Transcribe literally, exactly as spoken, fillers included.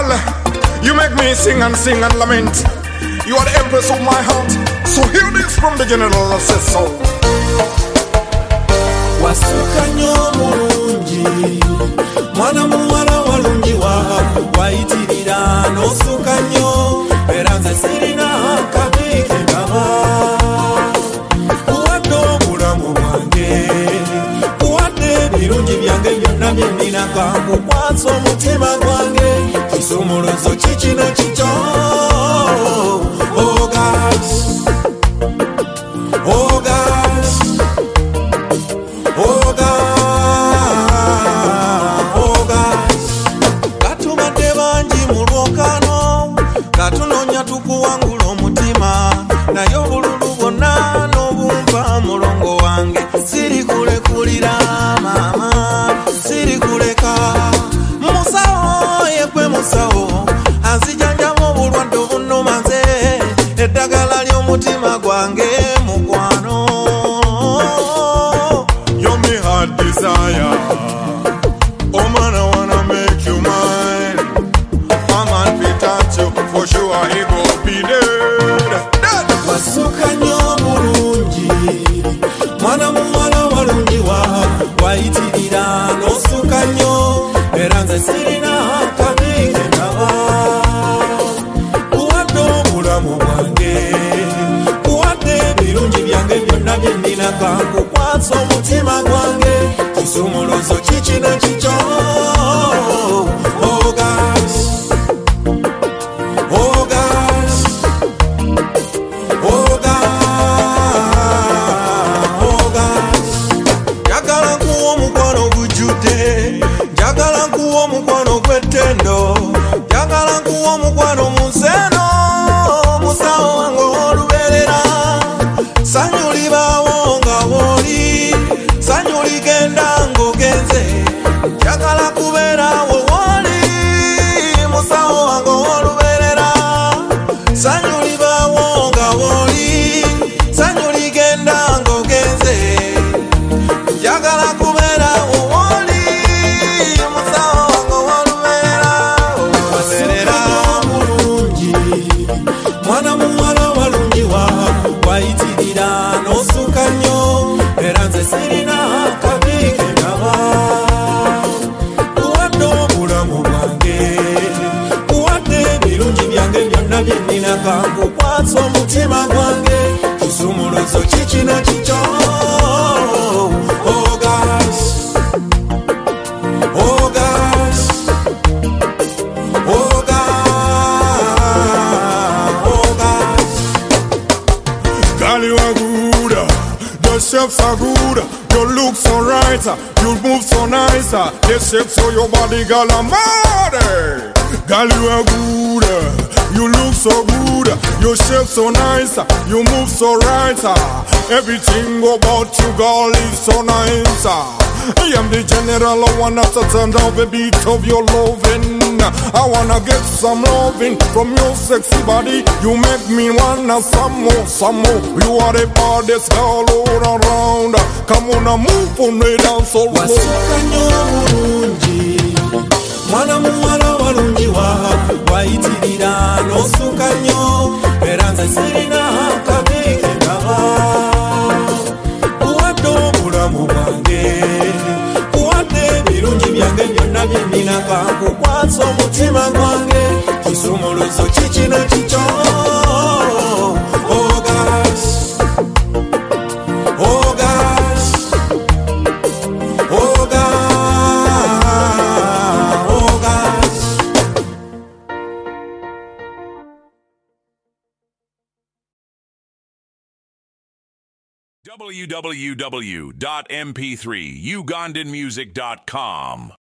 girl, you make me sing and sing and lament. You are the empress of my heart. So hear this from the general that says so. Wasuka nyo mulungi, mwana muwala walungi wa waitirira nosuka nyo, era nze sirina kabi kengaba. Kuwadde obulamu bwange, kuwadde ebirungi byange byonna bye nnina, kankukwasa omutima gwange, kisumuluzo kikino kikyo. Oh God, oh God, oh God, oh God. Katubadde bangi mu lwokano, katunoonya tukuwangula omutima, naye obululu bwonna n'obumpa mulongo wange, siri kulekulira maama, siri kuleka. Musawo yekwe musawo, anzijanjaba obulwadde obunnuma nze, eddagala ly'omutima gwange mukwano. You're me heart desire. Oh man, I wanna make you mine. A man fi touch you, for sure he go be dead. Dead. Wasuka nyo mulungi, mwana muwala walungi wa waitirira nosuka nyo, era nze sirina kabi kengaba. Kuwadde obulamu bwange, kuwadde ebirungi byange byonna bye nnina, kankukwasa omutima gwange, kisumuluzo kikino kikyo. Oh God, oh God, oh God, oh God. Njagala nkuwa omukwano gujjudde, njagala nkuwa omukwano gw'ettendo, njagala nkuwa omukwano munseno, musawo wange olubeerera. Sanyu libaawo nga woli, sanyu ligenda ng'ogenze, njagala kubeerawo woli, musawo wange olubeerera. Sanyu libaawo nga woli, sanyu ligenda ng'ogenze, njagala kubeerawo woli, musawo wange olubeerera. Olubeerera mulungi, mwana muwala walungi wa waitirira nosuka nyo, era nze sirina kabi kengaba. Kuwadde obulamu bwange, kuwadde ebirungi byange byonna bye nnina, kankukwasa omutima gwange, kisumuluzo kikino kikyo. Oh God, oh God, oh God, oh God. Girl, you are good. Your shapes are good. Your look so right. You move so nice. The shapes of your body, girl, I'm mad. Girl, you are good. You look so good. Your shape so nice. You move so right. Everything about you, girl, is so nice. I am the general. I wanna turn down the beat of your loving. I wanna get some loving from your sexy body. You make me wanna some more, some more. You are the baddest girl all around. Come on and move on me down so low. Wasuka nyo mulungi, mwana muwala walungi wa waitirira nosuka nyo, era nze sirina kabi kengaba. Kuwadde obulamu bwange, kuwadde ebirungi byange byonna bye nnina, kankukwasa omutima gwange, kisumuluzo kikino kikyo. Oh God, oh God, oh God, oh God. w w w dot m p three ugandan music dot com